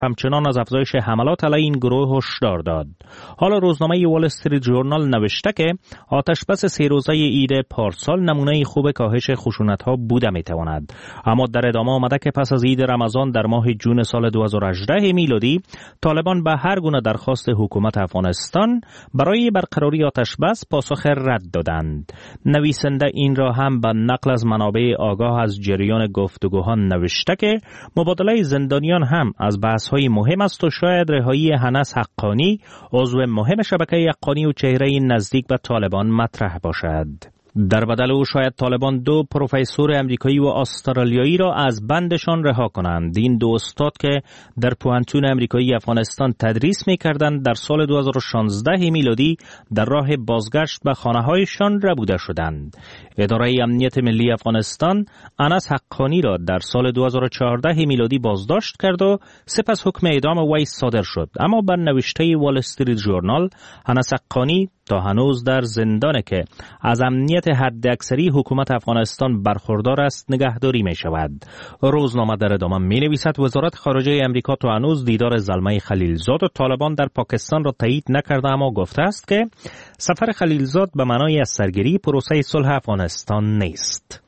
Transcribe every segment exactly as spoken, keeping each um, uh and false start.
همچنان از افزایش حملات علیه این گروه هشدار داد. حالا روزنامه وال استریت ژورنال نوشته که آتشبس سه روزه عید پارسال نمونه خوب کاهش خشونت‌ها بوده می‌تواند. اما در ادامه آمده که پس از عید رمضان در ماه جون سال دو هزار و هجده میلادی طالبان به هر گونه درخواست حکومت افغانستان برای برقراری آتشبس پاسخ رد دادند. نویسنده این را هم به نقل از منابع آگاه از جریان گفتگوها نوشته که مبادله زندانیان هم از بحث‌های مهم است و شاید رهایی هنس حقانی، عضو مهم شبکه حقانی و چهره نزدیک به طالبان مطرح باشد. در بدل او شاید طالبان دو پروفسور امریکایی و استرالیایی را از بندشان رها کنند. این دو استاد که در پوهنتون امریکایی افغانستان تدریس می‌کردند در سال دو هزار و شانزده میلادی در راه بازگشت به خانه‌هایشان ربوده شدند. اداره امنیت ملی افغانستان انس حقانی را در سال دو هزار و چهارده میلادی بازداشت کرد و سپس حکم اعدام وی صادر شد. اما بر نوشته وال استریت ژورنال انس حقانی تا هنوز در زندانه که از امنیت حداکثری حکومت افغانستان برخوردار است نگهداری می شود. روزنامه در ادامه می نویسد وزارت خارجه امریکا تا هنوز دیدار زلمه خلیلزاد و طالبان در پاکستان را تایید نکرده، اما گفته است که سفر خلیلزاد به معنای از سرگیری پروسه صلح افغانستان نیست.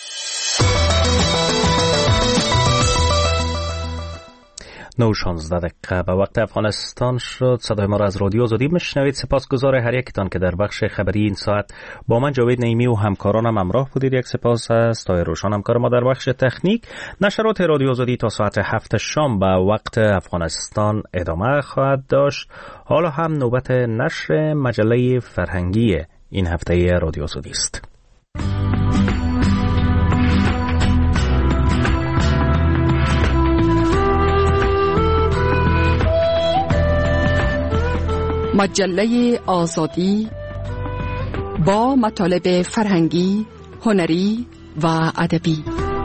نو شانزده دقیقه به وقت افغانستان شد. صدای ما را از رادیو آزادی میشنوید. سپاسگزار هر یکتان که در بخش خبری این ساعت با من جاوید نعیمی و همکارانم همراه بودید. یک سپاس است طاهر روشن همکار ما در بخش تکنیک. نشرات رادیو آزادی تا ساعت هفت شام به وقت افغانستان ادامه خواهد داشت. حالا هم نوبت نشر مجله فرهنگی این هفته رادیو آزادی است. مجله آزادی با مطالب فرهنگی، هنری و ادبی.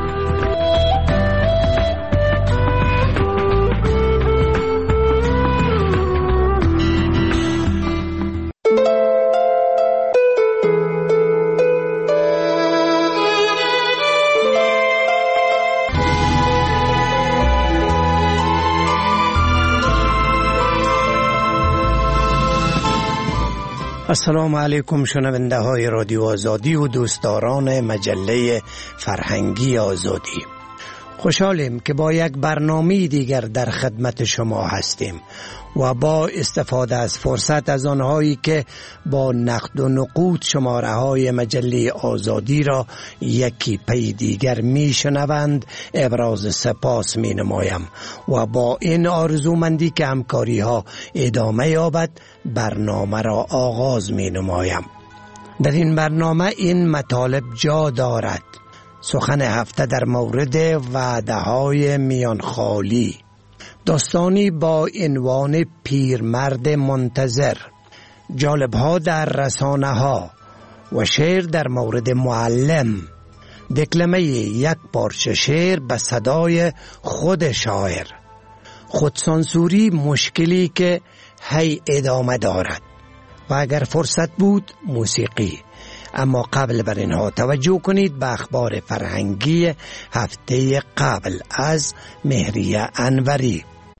السلام علیکم شنونده های رادیو آزادی و دوستداران مجله فرهنگی آزادی. خوشحالیم که با یک برنامه دیگر در خدمت شما هستیم و با استفاده از فرصت از آنهایی که با نقد و نقود شماره های مجله آزادی را یکی پی دیگر می شنوند ابراز سپاس می نمایم و با این آرزومندی که همکاری ها ادامه یابد برنامه را آغاز می نمایم. در این برنامه این مطالب جا دارد: سخن هفته در مورد وعده های میان خالی، داستانی با عنوان پیرمرد منتظر، جالب ها در رسانه ها و شعر در مورد معلم، دکلمه یک پارچه شعر به صدای خود شاعر، خودسانسوری مشکلی که هی ادامه دارد و اگر فرصت بود موسیقی. اما قبل بر اینها توجه کنید به اخبار فرهنگی هفته قبل از مهریه انوری.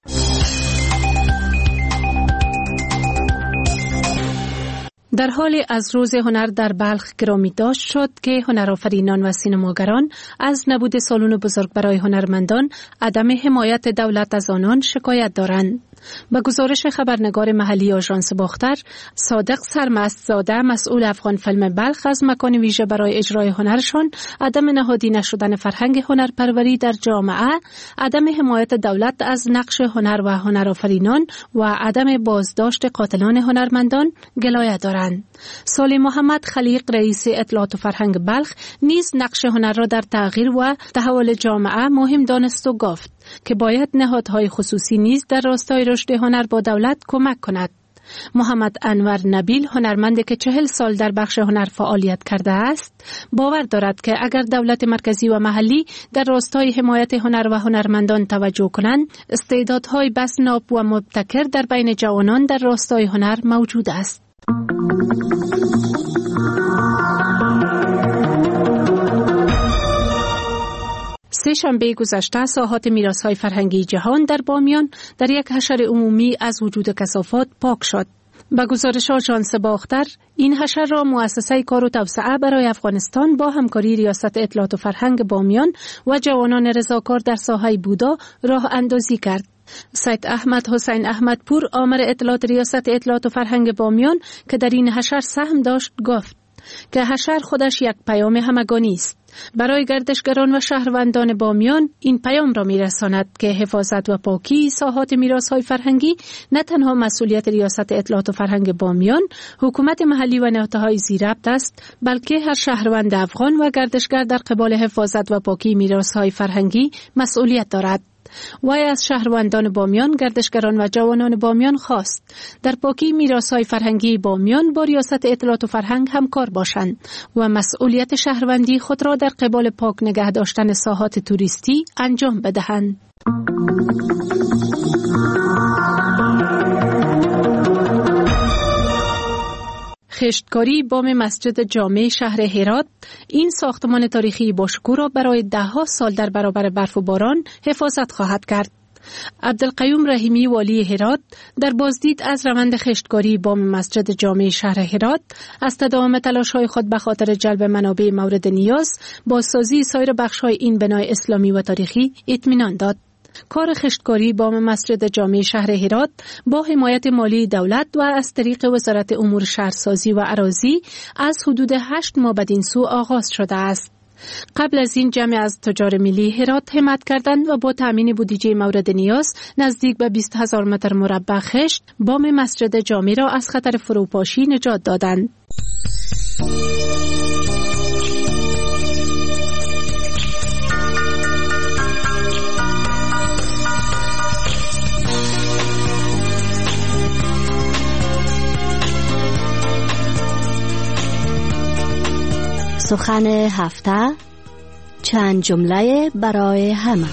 در حال از روز هنر در بلخ گرامی داشت شد که هنرآفرینان و سینماگران از نبود سالن بزرگ برای هنرمندان، عدم حمایت دولت از آنان شکایت دارند. به گزارش خبرنگار محلی آژانس باختر، صادق سرمستزاده مسئول افغان فیلم بلخ از مکان ویژه برای اجرای هنرشان، عدم نهادی نشدن فرهنگ هنرپروری در جامعه، عدم حمایت دولت از نقش هنر و هنرآفرینان و عدم بازداشت قاتلان هنرمندان گلایه دارند. سالی محمد خلیق رئیس اطلاعات و فرهنگ بلخ نیز نقش هنر را در تغییر و تحول جامعه مهم دانست و گفت که باید نهادهای خصوصی نیز در راستای رشد هنر با دولت کمک کند. محمد انور نبیل، هنرمندی که چهل سال در بخش هنر فعالیت کرده است، باور دارد که اگر دولت مرکزی و محلی در راستای حمایت هنر و هنرمندان توجه کنند، استعدادهای بس ناب و مبتکر در بین جوانان در راستای هنر موجود است. سه شنبه گذشته ساحات میراث‌های فرهنگی جهان در بامیان در یک حشر عمومی از وجود کثافات پاک شد. به گزارش آژانس باختر، این حشر را مؤسسه کار و توسعه برای افغانستان با همکاری ریاست اطلاعات و فرهنگ بامیان و جوانان رضاکار در ساحه بودا راه اندازی کرد. سید احمد حسین احمدپور، آمر اطلاعات ریاست اطلاعات و فرهنگ بامیان که در این حشر سهم داشت، گفت که حشر خودش یک پیام همگانی است. برای گردشگران و شهروندان بامیان این پیام را می‌رساند که حفاظت و پاکی ساحات میراث‌های فرهنگی نه تنها مسئولیت ریاست اطلاعات و فرهنگ بامیان، حکومت محلی و نهادهای زیربط است، بلکه هر شهروند افغان و گردشگر در قبال حفاظت و پاکی میراث‌های فرهنگی مسئولیت دارد. وی از شهروندان بامیان، گردشگران و جوانان بامیان خواست در پاکی میراث‌های فرهنگی بامیان با ریاست اطلاعات و فرهنگ همکار باشند و مسئولیت شهروندی خود را در قبال پاک نگه داشتن ساحات توریستی انجام بدهند. خشتکاری بام مسجد جامع شهر هرات، این ساختمان تاریخی باشکوه را برای ده ها سال در برابر برف و باران حفاظت خواهد کرد. عبدالقیوم رحیمی والی هرات در بازدید از روند خشتکاری بام مسجد جامع شهر هرات از تداوم تلاش‌های خود به خاطر جلب منابع مورد نیاز با سازی سایر بخش‌های این بنای اسلامی و تاریخی اطمینان داد. کار خشتکاری بام مسجد جامع شهر هرات با حمایت مالی دولت و از طریق وزارت امور شهرسازی و اراضی از حدود هشت ماه بدین سو آغاز شده است. قبل از این جمع از تجار ملی هرات همت کردند و با تامین بودجه مورد نیاز نزدیک به بیست هزار متر مربع خشت بام مسجد جامع را از خطر فروپاشی نجات دادند. سخن هفته، چند جمله برای همه.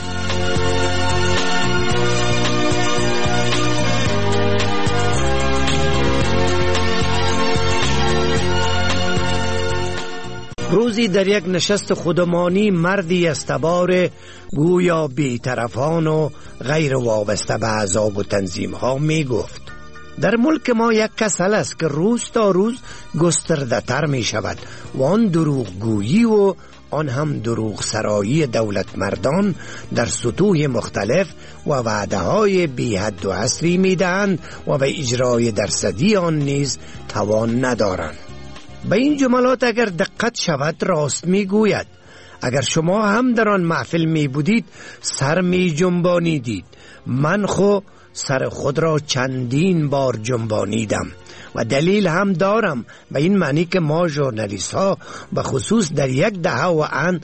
روزی در یک نشست خودمانی مردی استبار گویا بی‌طرفان و غیر وابسته به احزاب و تنظیم ها می گفت در ملک ما یک کسل است که روز تا روز گسترده تر می شود و آن دروغ گویی و آن هم دروغ سرایی دولت مردان در سطوح مختلف و وعده های بی حد و حصری می دهند و به اجرای درصدی آن نیز توان ندارند. به این جملات اگر دقت شود راست می گوید. اگر شما هم در آن محفل می بودید سر می جنبانیدید. من خو سر خود را چندین بار جنبانیدم و دلیل هم دارم، به این معنی که ما ژورنالیست ها به خصوص در یک دهه و ان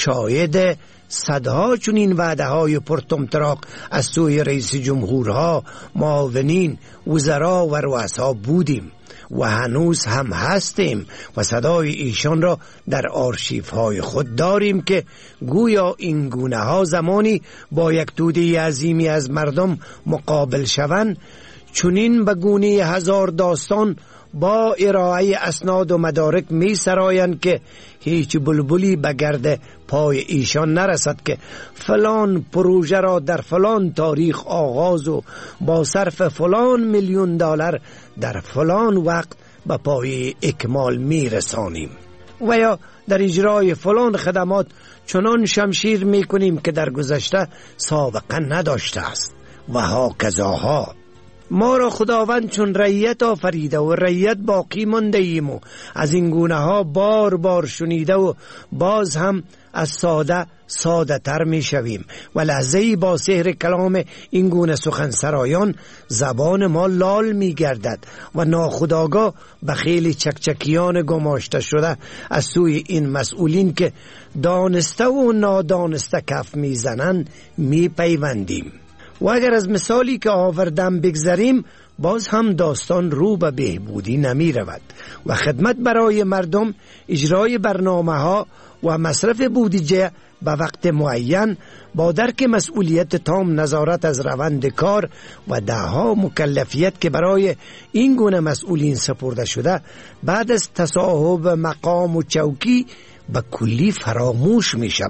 شاهد صدها چنین وعده های پرطمطراق از سوی رئیس جمهورها، معاونین، وزرا و رؤسا بودیم و هنوز هم هستیم و صدای ایشان را در آرشیف های خود داریم که گویا این گونه ها زمانی با یک توده عظیمی از مردم مقابل شوند چنین به گونه هزار داستان با ارائه اسناد و مدارک می سرایند که هیچ بلبلی به گرد پای ایشان نرسد که فلان پروژه را در فلان تاریخ آغاز و با صرف فلان میلیون دلار در فلان وقت به پای اکمال می رسانیم و یا در اجرای فلان خدمات چنان شمشیر می کنیم که در گذشته سابقه نداشته است و ها کذاها. ما را خداوند چون رعیت آفریده و رعیت باقی مانده ایم و از این گونه ها بار بار شنیده و باز هم از ساده ساده تر می شویم و لحظه‌ای با سحر کلام این گونه سخن سرایان زبان ما لال می گردد و ناخودآگاه به خیلی چکچکیان گماشته شده از سوی این مسئولین که دانسته و نادانسته کف می زنند می پیوندیم. و اگر از مثالی که آوردم بگذریم باز هم داستان رو به بهبودی نمی رود و خدمت برای مردم، اجرای برنامه ها و مصرف بودجه به وقت معین با درک مسئولیت تام نظارت از روند کار و دهها مکلفیت که برای این گونه مسئولین سپرده شده بعد از تصاحب مقام و چوکی به کلی فراموش می شود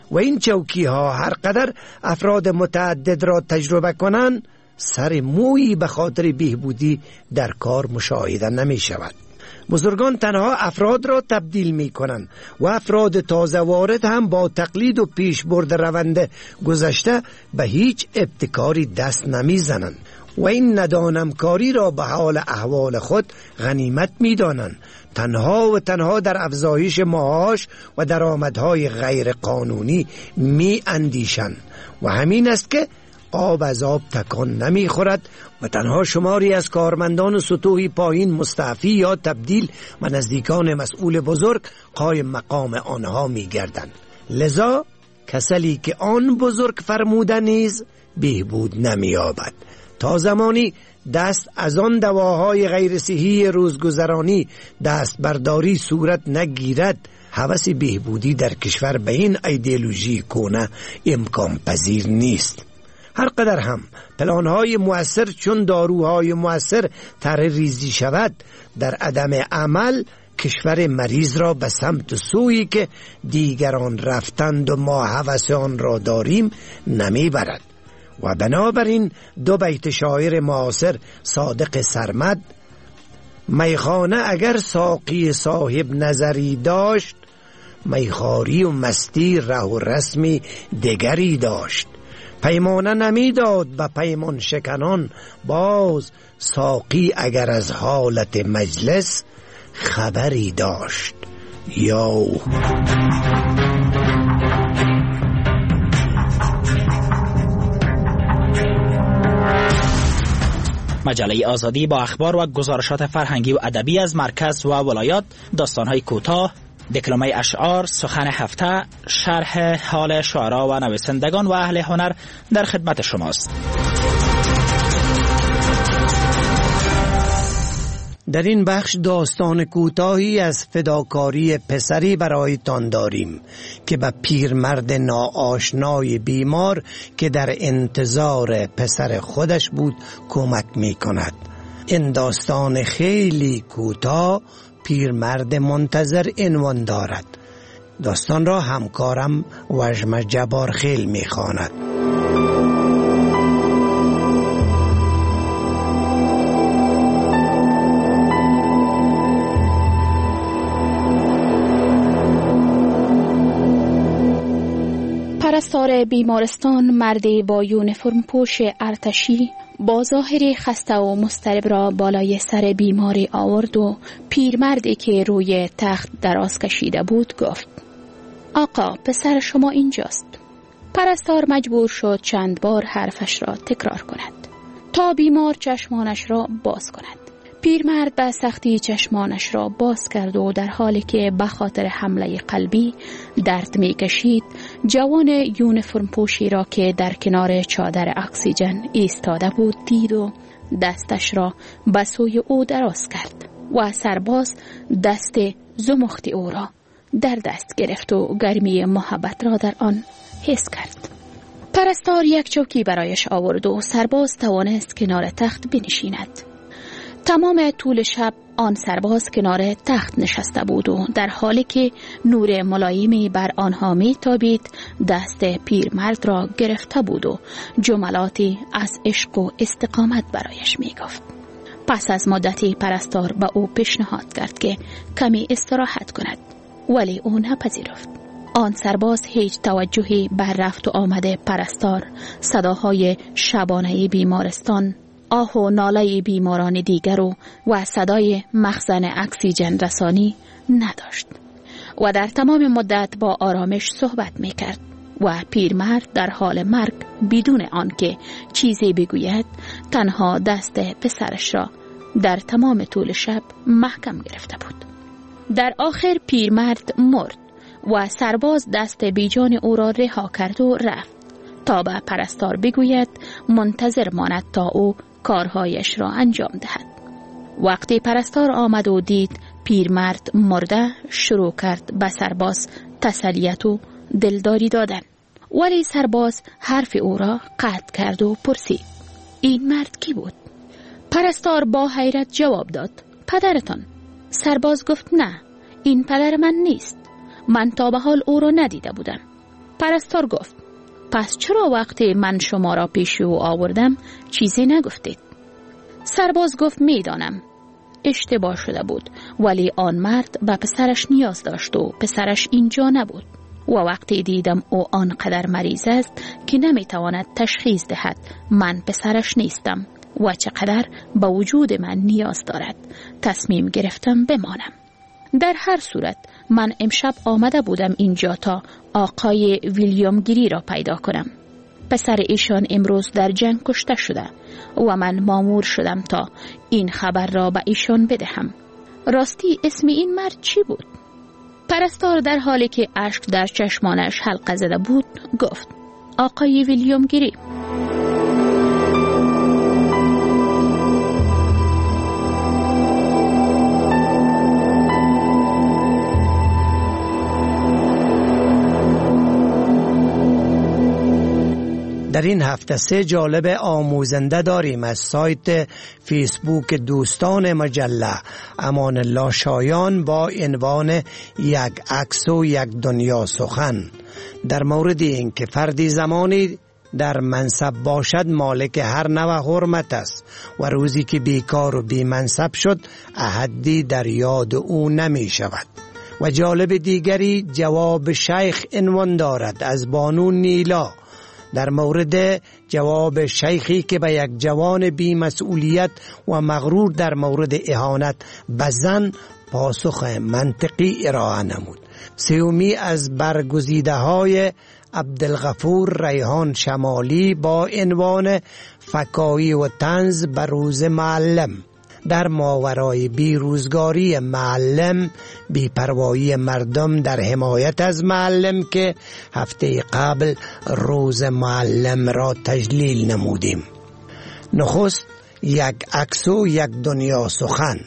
و این چوکی ها هر قدر افراد متعدد را تجربه کنند سر مویی به خاطر بهبودی در کار مشاهده نمی شود. بزرگان تنها افراد را تبدیل می کنند و افراد تازه وارد هم با تقلید و پیش برد روند گذشته به هیچ ابتکاری دست نمی زنند و این ندانمکاری را به حال احوال خود غنیمت می دانند. تنها و تنها در افزایش معاش و درآمدهای غیر قانونی می اندیشند و همین است که آب از آب تکان نمی خورد و تنها شماری از کارمندان سطوحی پایین مستعفی یا تبدیل و نزدیکان مسئول بزرگ قایم مقام آنها می گردند. لذا کسلی که آن بزرگ فرموده نیز بهبود نمی یابد. تا زمانی دست از آن دواهای غیر صحی روزگذرانی دست برداری صورت نگیرد هوس بهبودی در کشور به این ایدئولوژی کونه امکان پذیر نیست. هر قدر هم پلانهای مؤثر چون داروهای مؤثر طرح ریزی شود در عدم عمل کشور مریض را به سمت سویی که دیگران رفتند و ما هوس آن را داریم نمی برد. و بنابراین دو بیت شاعر معاصر صادق سرمد: میخانه اگر ساقی صاحب نظری داشت، میخاری و مستی ره و رسمی دگری داشت. پیمانه نمیداد به پیمان شکنان باز، ساقی اگر از حالت مجلس خبری داشت. یا مجله آزادی با اخبار و گزارشات فرهنگی و ادبی از مرکز و ولایات، داستان‌های کوتاه، دکلمه اشعار، سخن هفته، شرح حال شعرا و نویسندگان و اهل هنر در خدمت شماست. در این بخش داستان کوتاهی از فداکاری پسری برایتان داریم که به پیرمرد ناآشنای بیمار که در انتظار پسر خودش بود کمک می کند. این داستان خیلی کوتاه پیرمرد منتظر عنوان دارد. داستان را همکارم وژم جبارخیل می خواند. پرستار بیمارستان مردی با یونیفرم پوش ارتشی با ظاهر خسته و مضطرب را بالای سر بیماری آورد و پیرمردی که روی تخت دراز کشیده بود گفت: آقا، پسر شما اینجاست. پرستار مجبور شد چند بار حرفش را تکرار کند تا بیمار چشمانش را باز کند. پیرمرد به سختی چشمانش را باز کرد و در حالی که به خاطر حمله قلبی درد می کشید، جوان یونیفرم پوشی را که در کنار چادر اکسیژن ایستاده بود دید و دستش را به سوی او دراز کرد و سرباز دست زمخت او را در دست گرفت و گرمی محبت را در آن حس کرد. پرستار یک چوکی برایش آورد و سرباز توانست کنار تخت بنشیند. تمام طول شب آن سرباز کنار تخت نشسته بود و در حالی که نور ملایمی بر آنها می تابید دست پیرمرد را گرفته بود و جملاتی از عشق و استقامت برایش می گفت. پس از مدتی پرستار به او پیشنهاد کرد که کمی استراحت کند، ولی او نپذیرفت. آن سرباز هیچ توجهی بر رفت و آمد پرستار، صداهای شبانه بیمارستان، آه و ناله بیماران دیگر و, و صدای مخزن اکسیژن رسانی نداشت و در تمام مدت با آرامش صحبت می کرد و پیرمرد در حال مرگ بدون آنکه چیزی بگوید تنها دست پسرش را در تمام طول شب محکم گرفته بود. در آخر پیرمرد مرد و سرباز دست بیجان او را رها کرد و رفت تا به پرستار بگوید منتظر ماند تا او کارهایش را انجام دهد. وقتی پرستار آمد و دید پیرمرد مرده، شروع کرد به سرباز تسلیت و دلداری دادن، ولی سرباز حرف او را قطع کرد و پرسید: این مرد کی بود؟ پرستار با حیرت جواب داد: پدرتان. سرباز گفت: نه، این پدر من نیست. من تا به حال او را ندیده بودم. پرستار گفت: پس چرا وقتی من شما را پیش او آوردم چیزی نگفتید؟ سرباز گفت: میدانم اشتباه شده بود، ولی آن مرد به پسرش نیاز داشت و پسرش اینجا نبود و وقتی دیدم او آنقدر مریض است که نمیتواند تشخیص دهد من پسرش نیستم و چقدر به وجود من نیاز دارد، تصمیم گرفتم بمانم. در هر صورت من امشب آمده بودم اینجا تا آقای ویلیام گری را پیدا کنم. پسر ایشان امروز در جنگ کشته شده و من مامور شدم تا این خبر را به ایشان بدهم. راستی اسم این مرد چی بود؟ پرستار در حالی که اشک در چشمانش حلقه زده بود گفت: آقای ویلیام گری. در این هفته سه جالب آموزنده داریم از سایت فیسبوک دوستان مجله امان الله شایان با عنوان یک عکس و یک دنیا سخن، در مورد این که فردی زمانی در منصب باشد مالک هر نوع حرمت است و روزی که بیکار و بی منصب شد احدی در یاد او نمی شود. و جالب دیگری جواب شیخ عنوان دارد از بانو نیلا، در مورد جواب شیخی که به یک جوان بی مسئولیت و مغرور در مورد اهانت به زن پاسخ منطقی ارائه نمود. سومی از برگزیده های عبدالغفور ریحان شمالی با عنوان فکایی و طنز بر روز معلم، در ماورای بیروزگاری معلم بی‌پروایی مردم در حمایت از معلم که هفته قبل روز معلم را تجلیل نمودیم. نخست یک عکس و یک دنیا سخن.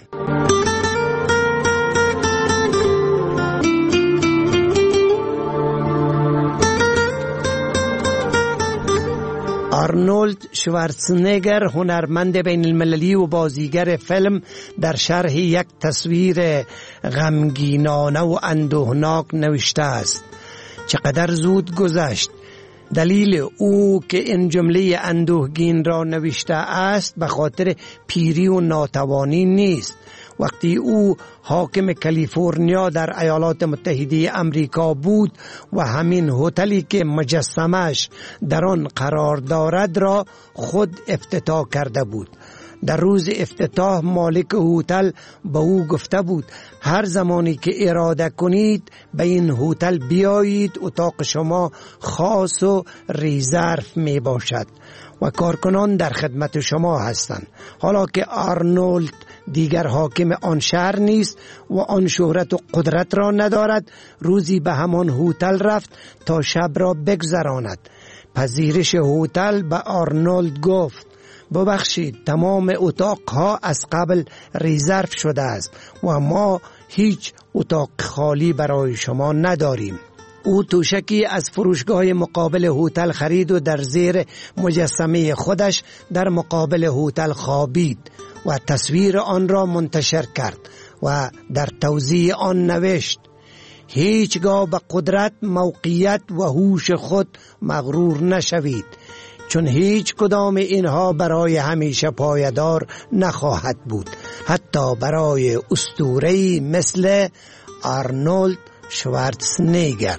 آرنولد شوارزنگر هنرمند بین المللی و بازیگر فیلم در شرح یک تصویر غمگینانه و اندوهناک نوشته است: چقدر زود گذشت. دلیل او که این جمله اندوهگین را نوشته است به خاطر پیری و ناتوانی نیست. وقتی او حاکم کالیفرنیا در ایالات متحده امریکا بود و همین هتلی که مجسمش در آن قرار دارد را خود افتتاح کرده بود. در روز افتتاح مالک هتل به او گفته بود هر زمانی که اراده کنید به این هتل بیایید، اتاق شما خاص و ریزرو می باشد و کارکنان در خدمت شما هستند. حالا که آرنولد دیگر حاکم آن شهر نیست و آن شهرت و قدرت را ندارد، روزی به همان هتل رفت تا شب را بگذراند. پذیرش هتل به آرنولد گفت: ببخشید، تمام اتاقها از قبل ریزرو شده است و ما هیچ اتاق خالی برای شما نداریم. او توشکی از فروشگاه مقابل هتل خرید و در زیر مجسمه خودش در مقابل هتل خوابید و تصویر آن را منتشر کرد و در توضیح آن نوشت: هیچگاه به قدرت، موقعیت و هوش خود مغرور نشوید، چون هیچ کدام اینها برای همیشه پایدار نخواهد بود، حتی برای اسطوره‌ای مثل آرنولد شوارزنگر.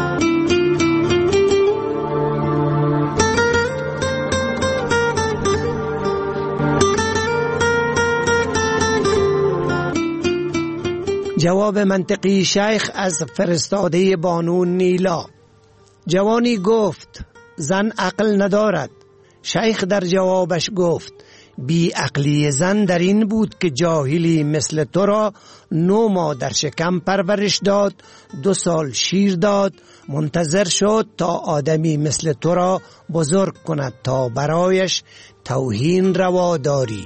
جواب منطقی شیخ از فرستاده بانو نیلا. جوانی گفت: زن عقل ندارد. شیخ در جوابش گفت: بی عقلی زن در این بود که جاهلی مثل تو را نو ماه در شکم پرورش داد، دو سال شیر داد، منتظر شد تا آدمی مثل تو را بزرگ کند تا برایش توهین روا داری.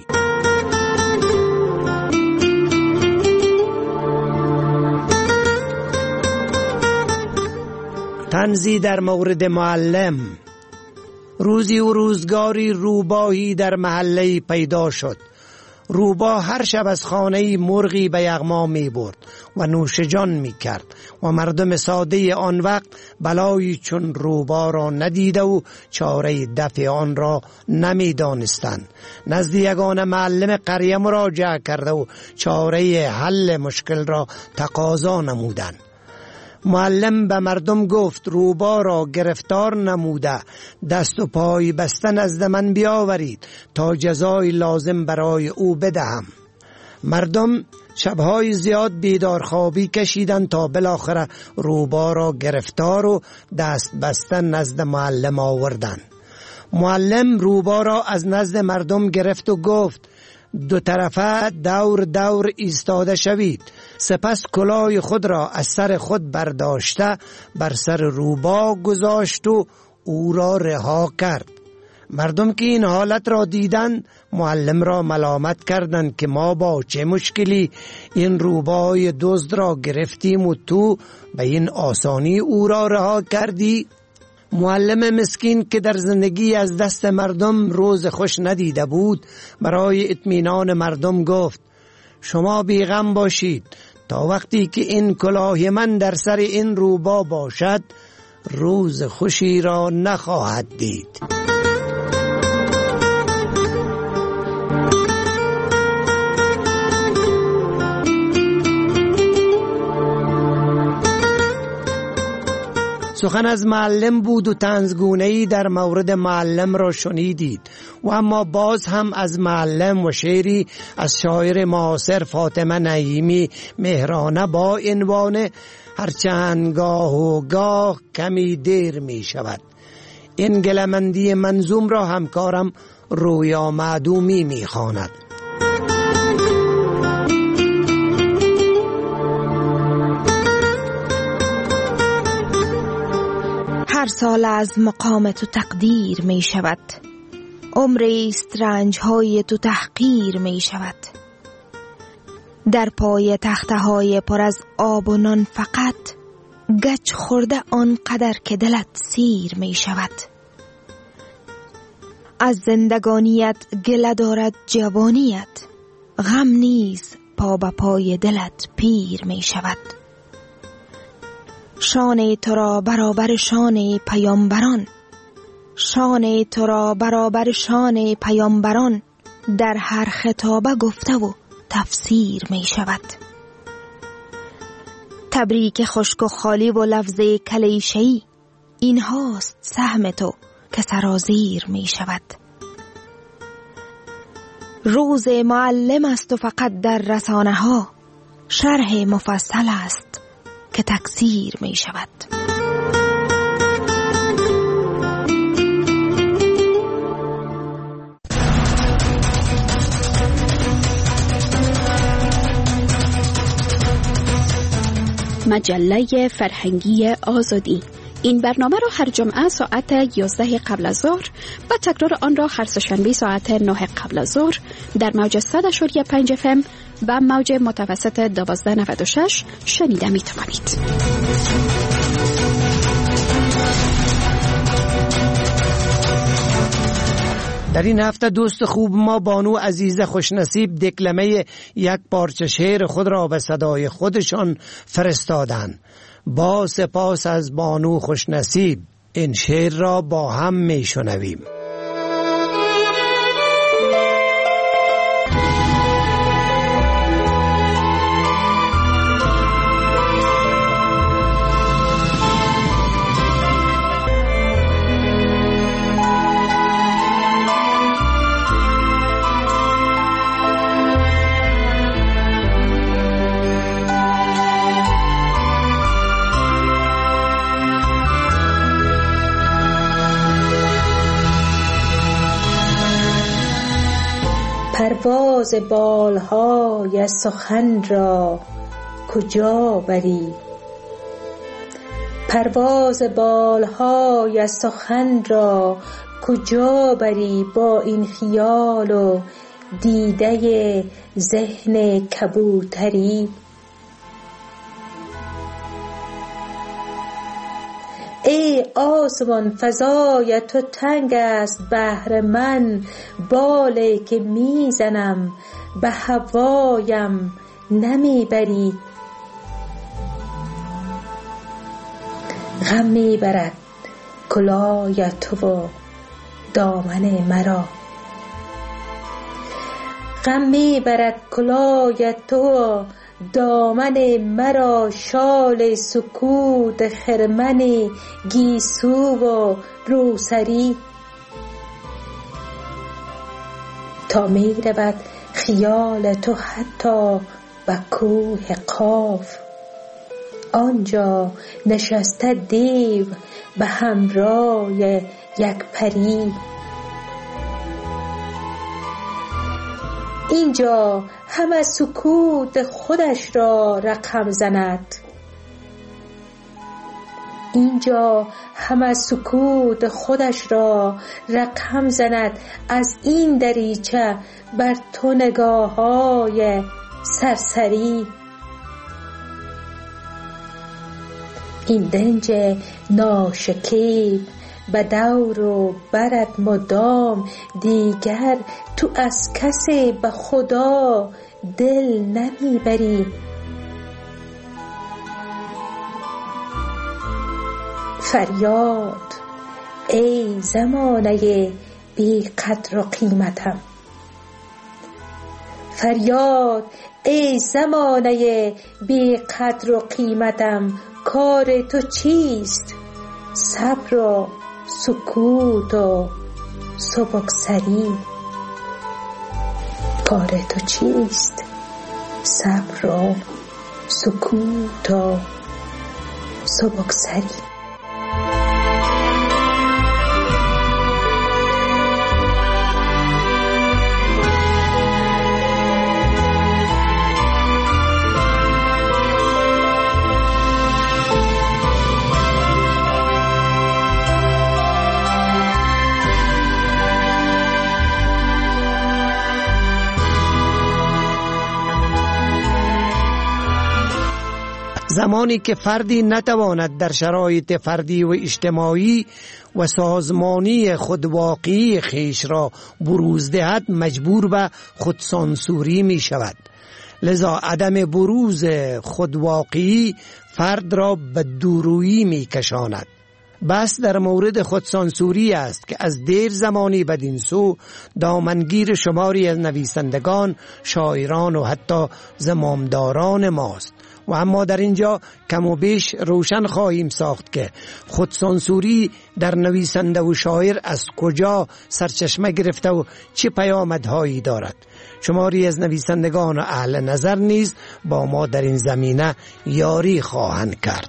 طنزی در مورد معلم. روزی و روزگاری روباهی در محله پیدا شد. روباه هر شب از خانه مرغی به یغما می برد و نوش جان می کرد و مردم ساده آن وقت بلایی چون روباه را ندیده و چاره دفع آن را نمی دانستند. نزد یگانه معلم قریه مراجعه کرده و چاره حل مشکل را تقاضا نمودند. معلم به مردم گفت روباه را گرفتار نموده دست و پای بسته نزد من بیاورید تا جزای لازم برای او بدهم. مردم شبهای زیاد بیدار خوابی کشیدند تا بالاخره روباه را گرفتار و دست بسته نزد معلم آوردند. معلم روباه را از نزد مردم گرفت و گفت دو طرفه دور دور ایستاده شوید. سپس کلاه خود را از سر خود برداشته بر سر روباه گذاشت و او را رها کرد. مردم که این حالت را دیدند معلم را ملامت کردند که ما با چه مشکلی این روباه دزد را گرفتیم و تو به این آسانی او را رها کردی؟ معلم مسکین که در زندگی از دست مردم روز خوش ندیده بود برای اطمینان مردم گفت شما بیغم باشید، تا وقتی که این کلاه من در سر این روباه باشد روز خوشی را نخواهد دید. سخن از معلم بود و طنزگونه‌ای در مورد معلم را شنیدید و اما باز هم از معلم و شعری از شاعر معاصر فاطمه نعیمی مهرانه با عنوان هرچند گاه و گاه کمی دیر می شود. این گلمندی منظوم را همکارم رویا معدومی می خواند. هر سال از مقام تو تقدیر می شود، عمری است رنج های تو تحقیر می شود. در پای تخته های پر از آب و نان فقط گچ خورده آنقدر که دلت سیر می شود. از زندگانیت گله دارد جوانیت، غم نیز پا به پای دلت پیر می شود. شان تو را برابر شان پیامبران، شان تو را برابر شان پیامبران در هر خطابه گفته و تفسیر می شود. تبریک خشک و خالی و لفظ کلیشه‌ای، این هاست سهم تو که سرازیر می شود. روز معلم است و فقط در رسانه ها شرح مفصل است که تکثیر می شود. مجله فرهنگی آزادی. این برنامه را هر جمعه ساعت یازده قبل از ظهر و تکرار آن را هر سه‌شنبه ساعت نه قبل از ظهر در موج صد و پنج اف ام و موج متوسط دوازده نود و شش شنیده می توانید. در این هفته دوست خوب ما بانو عزیز خوشنصیب دکلمه یک پارچه شعر خود را به صدای خودشان فرستادند. با سپاس از بانو خوشنصیب این شعر را با هم می شنویم. پرواز بالهای سخن را کجا بری؟ پرواز بالهای سخن را کجا بری با این خیال و دیده ذهن کبوتری؟ ای آسمان فضای تو تنگ است بهر من، بالی که میزنم به هوایم نمیبری. غم میبرد کلاه تو و دامن مرا، غم میبرد کلاه تو و دامن مرا، شال سکوت خرمن گیسو و روسری. تا می رود خیال تو حتی به کوه قاف، آنجا نشسته دیو به همراه یک پری. اینجا همه سکوت خودش را رقم زند، اینجا همه سکوت خودش را رقم زند. از این دریچه بر تو نگاه های سرسری. این دنج ناشکیب به دور و برد مدام، دیگر تو از کسی به خدا دل نمیبری. فریاد ای زمانه بی قدر و قیمتم، فریاد ای زمانه بی قدر و قیمتم. کار تو چیست؟ صبر و سکوت و سبکسری. کار تو چیست؟ صبر و سکوت و سبکسری. زمانی که فردی نتواند در شرایط فردی و اجتماعی و سازمانی خودواقعی خیش را بروز دهد، مجبور به خودسانسوری می شود. لذا عدم بروز خودواقعی فرد را به دورویی می کشاند. بس در مورد خودسانسوری است که از دیر زمانی بدین سو دامنگیر شماری از نویسندگان، شاعران و حتی زمامداران ماست. و اما در اینجا کم و بیش روشن خواهیم ساخت که خودسانسوری در نویسنده و شاعر از کجا سرچشمه گرفته و چه پیامدهایی دارد. شماری از نویسندگان و اهل نظر نیز با ما در این زمینه یاری خواهند کرد.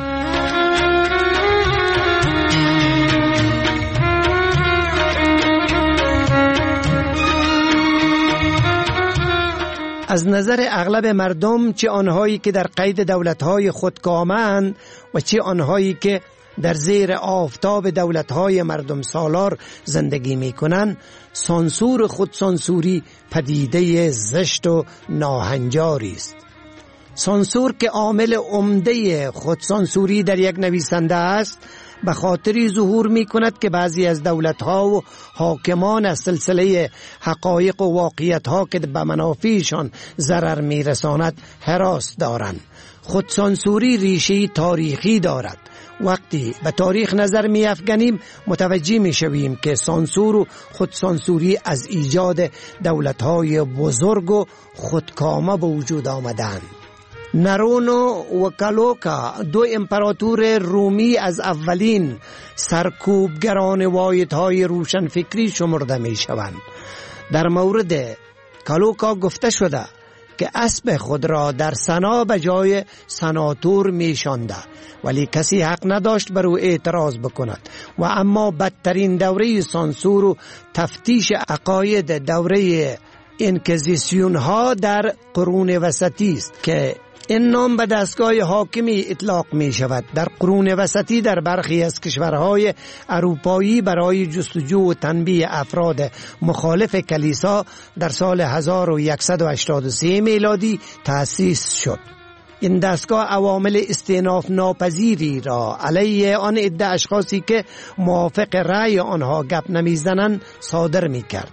از نظر اغلب مردم، چه آنهایی که در قید دولت‌های خودکامه‌اند و چه آنهایی که در زیر آفتاب دولت‌های مردم سالار زندگی می‌کنند، سانسور خودسانسوری پدیده زشت و ناهنجاری است. سانسور که عامل عمده خودسانسوری در یک نویسنده است، به خاطری ظهور می کند که بعضی از دولت‌ها و حاکمان از سلسله حقایق و واقعیت‌ها که به منافعشان ضرر می رساند هراس دارند. خودسانسوری ریشه تاریخی دارد. وقتی به تاریخ نظر می افکنیم متوجه می شویم که سانسور و خودسانسوری از ایجاد دولت‌های بزرگ و خودکامه به وجود آمدند. نرون و کلوکا، دو امپراتور رومی، از اولین سرکوبگران واحدهای روشنفکری شمرده می شوند. در مورد کلوکا گفته شده که اسب خود را در سنا به جای سناتور می شانده، ولی کسی حق نداشت بر او اعتراض بکند. و اما بدترین دوره سانسور و تفتیش عقاید دوره انکزیسیون ها در قرون وسطی است که این نام به دستگاه حاکمی اطلاق می شود. در قرون وسطی در برخی از کشورهای اروپایی برای جستجو و تنبیه افراد مخالف کلیسا در سال هزار و صد و هشتاد و سه میلادی تأسیس شد. این دستگاه عوامل استئناف ناپذیری را علیه آن عده اشخاصی که موافق رأی آنها گپ نمیزنند صادر می کرد.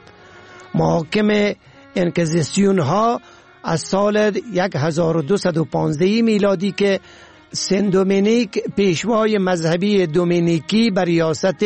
محاکم انکیزیسیون ها از سال هزار و دویست و پانزده میلادی که سن دومینیک پیشوای مذهبی دومینیکی بر ریاست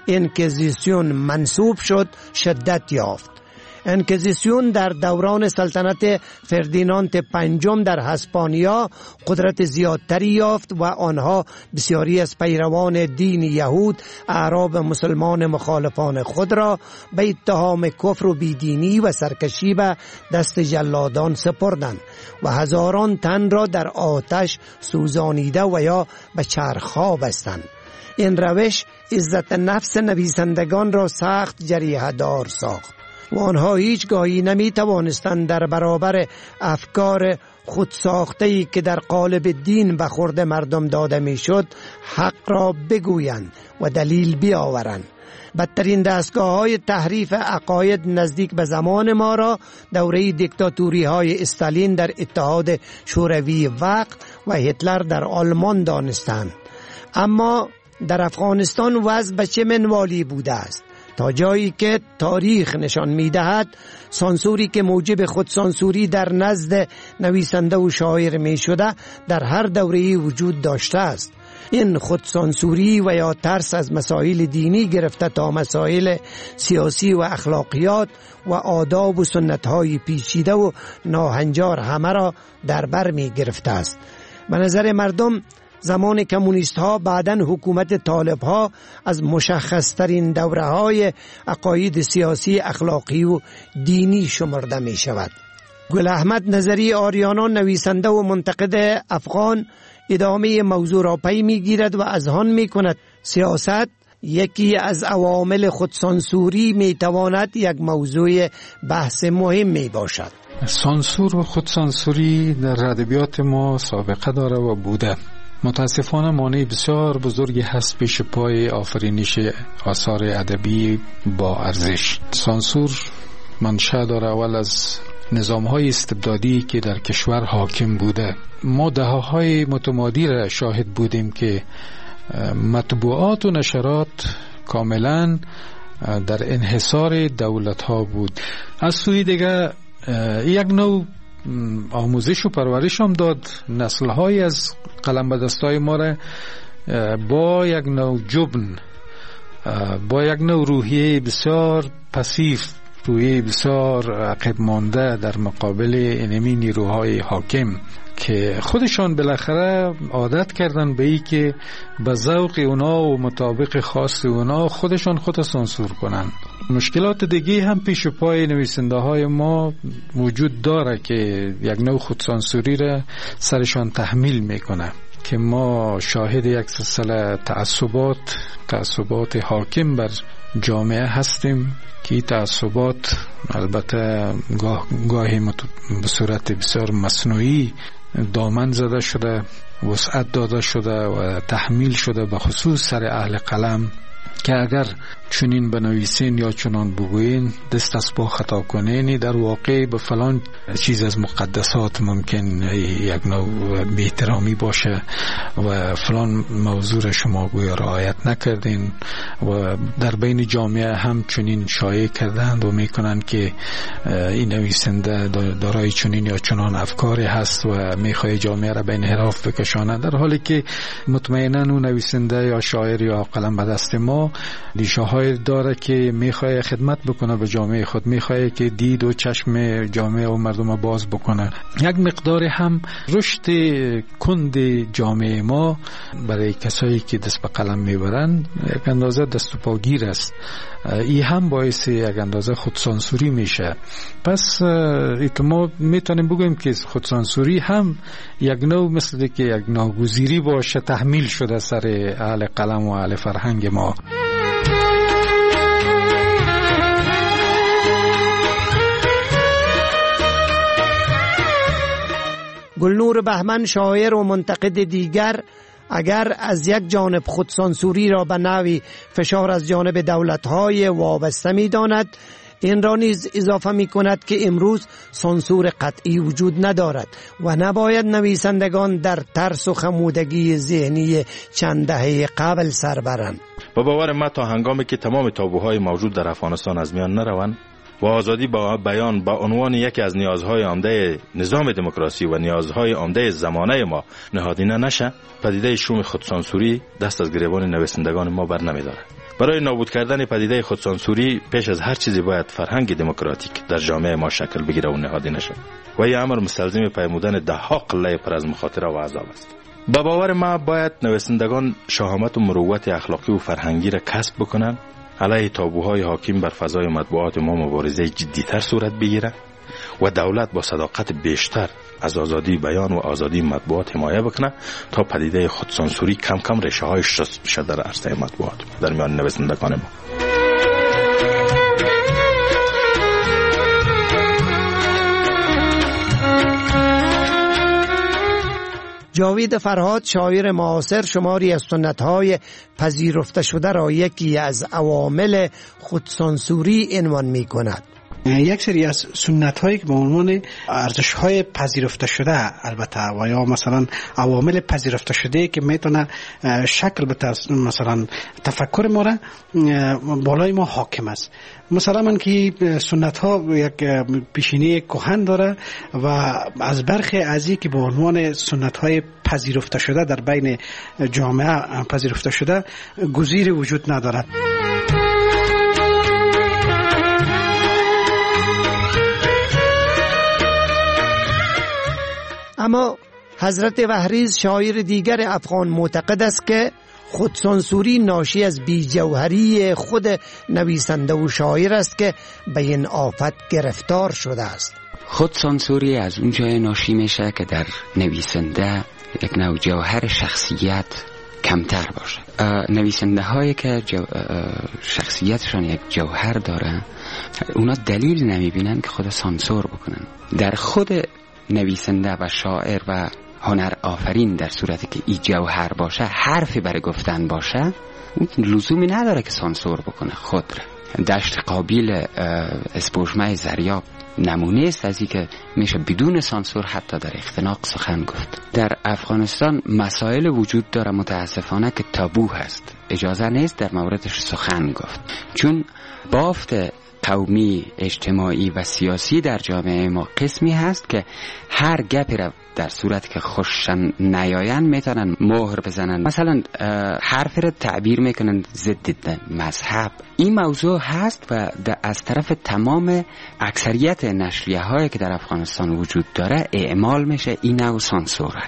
انکیزیسیون منصوب شد شدت یافت. انکیزیسیون در دوران سلطنت فردیناند پنجم در اسپانیا قدرت زیادتری یافت و آنها بسیاری از پیروان دین یهود، اعراب مسلمان مخالفان خود را به اتهام کفر و بیدینی و سرکشی به دست جلادان سپردند و هزاران تن را در آتش سوزانیده و یا به چرخها بستند. این روش عزت نفس نویسندگان را سخت جریحه دار ساخت و آنها هیچگاهی نمی توانستند در برابر افکار خودساخته‌ای که در قالب دین به خورد مردم داده می شد حق را بگویند و دلیل بیاورند. بدترین دستگاه های تحریف عقاید نزدیک به زمان ما را دوره دیکتاتوری های استالین در اتحاد شوروی وقت و هتلر در آلمان دانستند. اما در افغانستان وضع به چه منوالی بوده است؟ تا جایی که تاریخ نشان می‌دهد سانسوری که موجب خودسانسوری در نزد نویسنده و شاعر می‌شده در هر دوره‌ای وجود داشته است. این خودسانسوری و یا ترس از مسائل دینی گرفته تا مسائل سیاسی و اخلاقیات و آداب و سنت‌های پیچیده و ناهنجار همه را در بر می‌گرفته است. به نظر مردم زمان کمونیست ها بعداً حکومت طالب ها از مشخص ترین دوره های عقاید سیاسی، اخلاقی و دینی شمرده می شود. گل احمد نظری آریانا نویسنده و منتقد افغان ادامه موضوع را پی می گیرد و اذعان می کند سیاست یکی از عوامل خودسانسوری می تواند یک موضوع بحث مهم می باشد. سانسور و خودسانسوری در ادبیات ما سابقه داره و بوده. متاسفانه مانع بسیار بزرگی هست پیش پای آفرینش آثار ادبی با ارزش. سانسور منشأ داره اول از نظام‌های استبدادی که در کشور حاکم بوده. ما دهه‌های متمادی را شاهد بودیم که مطبوعات و نشرات کاملا در انحصار دولت‌ها بود. از سوی دیگه یک نوع آموزش و پرورش هم داد. نسل‌های از قلم به دستای ما را با یک نوع جبن، با یک نوع روحیه بسیار پسیو، روحیه بسیار عقب مانده در مقابل اینمی نیروهای حاکم که خودشان بالاخره عادت کردن به ای که به ذوق اونا و مطابق خاص اونا خودشان خود سانسور کنن. مشکلات دیگه هم پیش پای نویسنده های ما وجود داره که یک نوع خودسانسوری را سرشان تحمیل میکنه که ما شاهد یک سلسله تعصبات تعصبات حاکم بر جامعه هستیم که این تعصبات البته گاه گاهی به صورت بسیار مصنوعی دامن زده شده، وسعت داده شده و تحمیل شده به خصوص سر اهل قلم که اگر چنین بنویسین یا چنان بگوین دست از پا خطا کنین، در واقع به فلان چیز از مقدسات ممکن یک نوع بی‌احترامی باشه و فلان موضوع را شما گویا رعایت نکردین و در بین جامعه هم چنین شایع کردند و میکنن که این نویسنده دارای چنین یا چنان افکاری هست و میخواد جامعه را به انحراف بکشانه، در حالی که مطمئنا اون نویسنده یا شاعر یا قلم به دست ما ریشه های داره که میخواد خدمت بکنه به جامعه خود، میخواد که دید و چشم جامعه و مردم باز بکنه. یک مقدار هم رشد کند جامعه ما برای کسایی که دست به قلم میبرن یک اندازه دست و پاگیر است. این هم باعث یک اندازه خودسانسوری میشه. پس ما میتونیم بگویم که خودسانسوری هم یک نوع مثل که یک ناگزیری باشه تحمیل شده سر اهل قلم و اهل فرهنگ ما. گلنور بهمن شاعر و منتقد دیگر اگر از یک جانب خودسانسوری را به نوعی فشار از جانب دولت‌های وابسته می‌داند، این را نیز اضافه می کند که امروز سانسور قطعی وجود ندارد و نباید نویسندگان در ترس و خمودگی ذهنی چند دهه قبل سر برند. با باور ما تا هنگامی که تمام تابوهای موجود در افغانستان از میان نروند و آزادی با بیان با عنوان یکی از نیازهای عمده نظام دموکراسی و نیازهای عمده زمانه ما نهادینه نشه، پدیده شوم خودسانسوری دست از گریبان نویسندگان ما بر نمی‌دارد. برای نابود کردن پدیده خودسانسوری پیش از هر چیزی باید فرهنگ دموکراتیک در جامعه ما شکل بگیره و نهادینه شه و این امر مستلزم پیمودن ده ها قله پر از مخاطره و عذاب است. با باور ما باید نویسندگان شهامت و مروت اخلاقی و فرهنگی را کسب بکنند، علیه تابوهای حاکم بر فضای مطبوعات ما مبارزه جدیتر صورت بگیره و دولت با صداقت بیشتر از آزادی بیان و آزادی مطبوعات حمایه بکنه تا پدیده خودسانسوری کم کم ریشه های شست بشه در عرصه مطبوعات در میان نویسندگان ما. جاوید فرهاد شاعر معاصر شماری از سنت‌های پذیرفته شده را یکی از عوامل خودسانسوری عنوان می‌کند. یک سری از سنت هایی که به عنوان ارزش های پذیرفته شده البته و یا مثلا عوامل پذیرفته شده که میتونه شکل بده مثلا تفکر ما را بالای ما حاکم است. مثلا من که سنت ها یک پیشینه کهن داره و از برخی ازی که به عنوان سنت های پذیرفته شده در بین جامعه پذیرفته شده گزیری وجود ندارد. اما حضرت وحریز شاعر دیگر افغان معتقد است که خودسانسوری ناشی از بی‌جوهری خود نویسنده و شاعر است که به این آفت گرفتار شده است. خودسانسوری از اون جای ناشی میشه که در نویسنده یک نوع جوهر شخصیت کمتر باشه. نویسنده هایی که جو... شخصیتشان یک جوهر داره اونا دلیل نمیبینن که خود سانسور بکنن. در خود نویسنده و شاعر و هنر آفرین در صورتی که ای جوهر باشه، حرفی برای گفتن باشه، لزومی نداره که سانسور بکنه خود را. دشت قابیل اسپوژمه زریاب نمونه است از این که میشه بدون سانسور حتی در اختناق سخن گفت. در افغانستان مسائل وجود داره متاسفانه که تابو هست، اجازه نیست در موردش سخن گفت، چون بافت قومی، اجتماعی و سیاسی در جامعه ما قسمی هست که هر گپی را در صورت که خوششن نیاین میتونن مهر بزنن، مثلا حرفی را تعبیر میکنن ضد مذهب. این موضوع هست و از طرف تمام اکثریت نشریه هایی که در افغانستان وجود داره اعمال میشه این نوع سانسوره.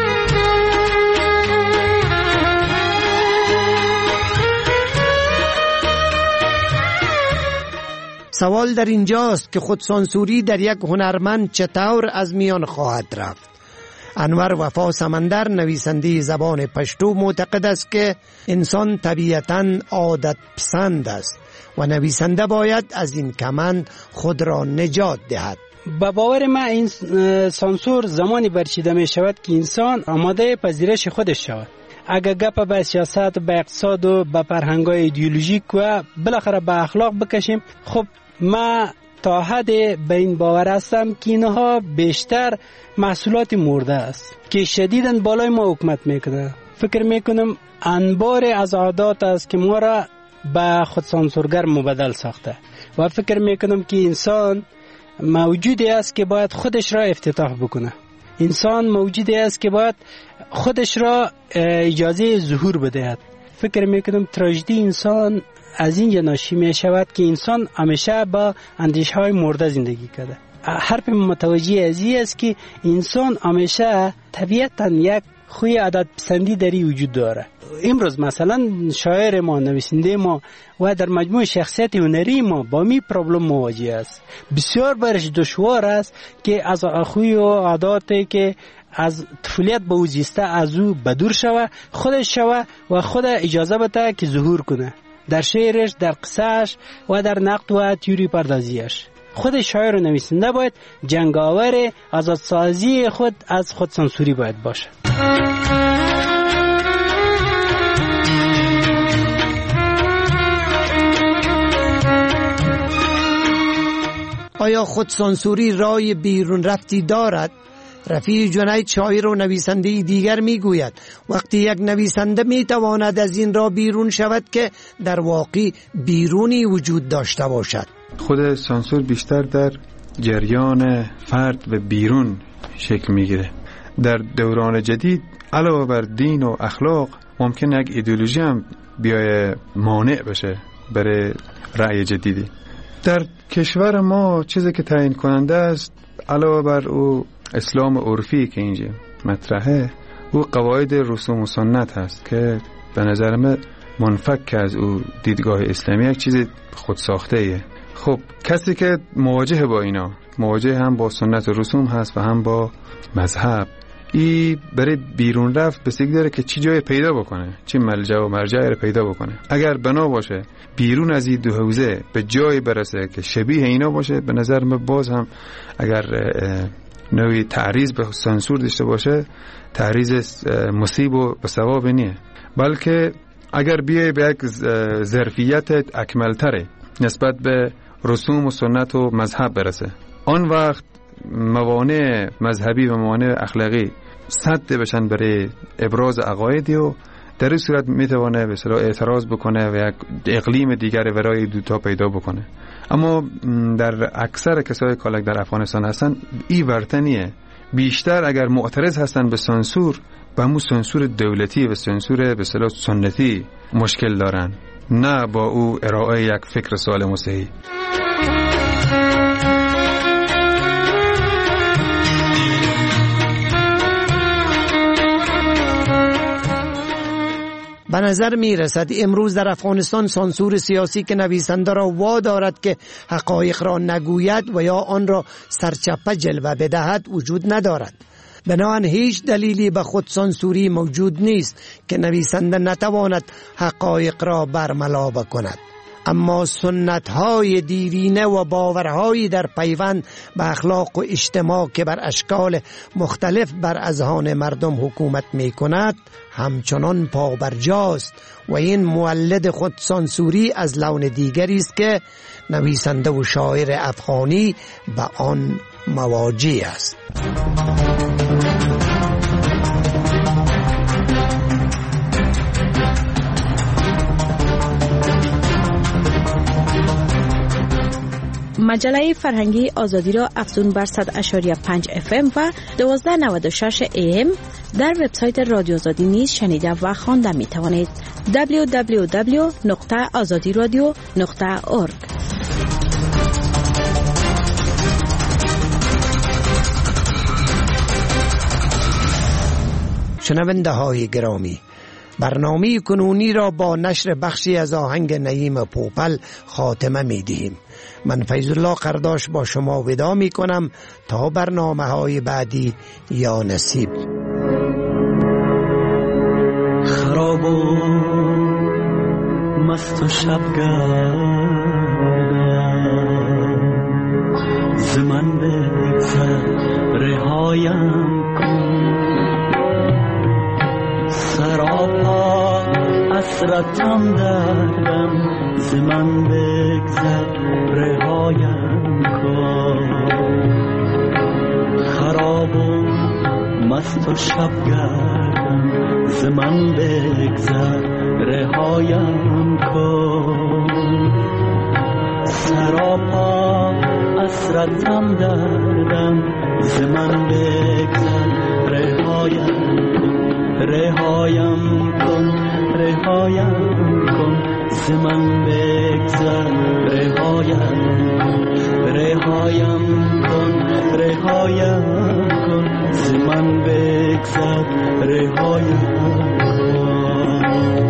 سوال در اینجاست که خودسانسوری در یک هنرمند چطور از میان خواهد رفت؟ انور وفا سمندر نویسنده زبان پشتو معتقد است که انسان طبیعتاً عادت پسند است و نویسنده باید از این کمند خود را نجات دهد. با باور من این سانسور زمانی برچیده می شود که انسان آماده پذیرش خودش شود. اگر گپ به سیاست، به اقتصاد و به فرهنگ‌های ایدئولوژیک و بالاخره به اخلاق بکشیم، خب ما تا حد به این باور هستم که اینها بیشتر محصولات مرده است که شدیداً بالای ما حکومت میکنه. فکر میکنم انبار از عادات است که ما را به خودسانسورگر مبدل ساخته و فکر میکنم که انسان موجودی است که باید خودش را افتتاح بکنه. انسان موجودی است که باید خودش را اجازه ظهور بدهد. فکر میکنم تراژدی انسان از اینجا ناشی می شود که انسان همیشه با اندیشه های مرده زندگی کرده. حرف متوجه از این است که انسان همیشه طبیعتا یک خوی عادت پسندی داری وجود داره. امروز مثلا شاعر ما، نویسنده ما و در مجموع شخصیت هنری ما با می پرابلم مواجه است. بسیار برش دشوار است که از خوی و عاداتی که از طفولیت به او زیسته از او بدور شوه، خودش شوه و خود اجازه بده که ظهور کنه در شعرش، در قصهش و در نقد و تیوری پردازیش. خود شاعر و نویسنده باید جنگاور آزادسازی خود از خودسانسوری باید باشه. آیا خود سانسوری رای بیرون رفتی دارد؟ رفیع جنید شاعر و نویسنده دیگر می گوید وقتی یک نویسنده می تواند از این را بیرون شود که در واقع بیرونی وجود داشته باشد. خود سانسور بیشتر در جریان فرد و بیرون شکل می گیره. در دوران جدید علاوه بر دین و اخلاق ممکن یک ایدئولوژی هم بیای مانع بشه برای رأی جدیدی. در کشور ما چیزی که تعیین کننده است علاوه بر او اسلام عرفی که اینجا مطرحه، او قواعد رسوم و سنت هست که به نظر من منفک از او دیدگاه اسلامی یک چیز خود ساخته ایه. خب کسی که مواجه با اینا، مواجه هم با سنت و رسوم هست و هم با مذهب، ای برای بیرون رفت بسیار داره که چی جای پیدا بکنه، چی ملجا و مرجعی رو پیدا بکنه. اگر بنا باشه بیرون از این دو حوزه به جای برسه که شبیه اینا باشه، به نظر من باز هم اگر نوعی تعریض به سانسور داشته باشه، تعریض مصیب و به ثواب نیه، بلکه اگر بیای به یک ظرفیت اکملتره نسبت به رسوم و سنت و مذهب برسه، آن وقت موانع مذهبی و موانع اخلاقی سد بشن برای ابراز عقایدی و در این صورت میتونه به اصطلاح اعتراض بکنه و یک اقلیم دیگر برای دوتا پیدا بکنه. اما در اکثر کسای کالک در افغانستان هستن این ورتنیه، بیشتر اگر معترض هستن به سانسور، به همون سانسور دولتی و سانسور به اصطلاح سنتی مشکل دارن، نه با او ارائه یک فکر سالم و صحیح. به نظر می رسد امروز در افغانستان سانسور سیاسی که نویسنده را وا دارد که حقایق را نگوید و یا آن را سرچپه جلوه بدهد وجود ندارد. بنابراین هیچ دلیلی به خود سانسوری موجود نیست که نویسنده نتواند حقایق را برملا بکند. اما سنت‌های دیرینه و باورهایی در پیوند به اخلاق و اجتماع که بر اشکال مختلف بر اذهان مردم حکومت می‌کند همچنان پابرجاست و این مولد خود سانسوری از لون دیگری است که نویسنده و شاعر افغانی به آن مواجه است. مجله فرهنگی آزادی را افزون بر صد و پنج و پنج اف ام و دوازده و نود و شش ای ام در وبسایت رادیو آزادی نیز شنیده و خوانده می توانید. دبلیو دبلیو دبلیو نقطه آزادی رادیو نقطه اورگ. شنونده های گرامی، برنامه کنونی را با نشر بخشی از آهنگ نعیم پوپل خاتمه می دهیم. من فیض الله قرداش با شما ودا می کنم تا برنامه های بعدی یا نصیب. خراب و مست و شبگردم ز من بگذر رهایم کن، سراپا حسرتم دردم ز من بگذر رهایم کن. خراب و مست و شبگردم ز من بگذر رهایم کن، سراپا حسرتم دردم ز من بگذر رهایم کن. رهایم کن رهایم کن ز من بگذر رهایم کن. رهایم کن رهایم کن ز من بگذر رهایم کن.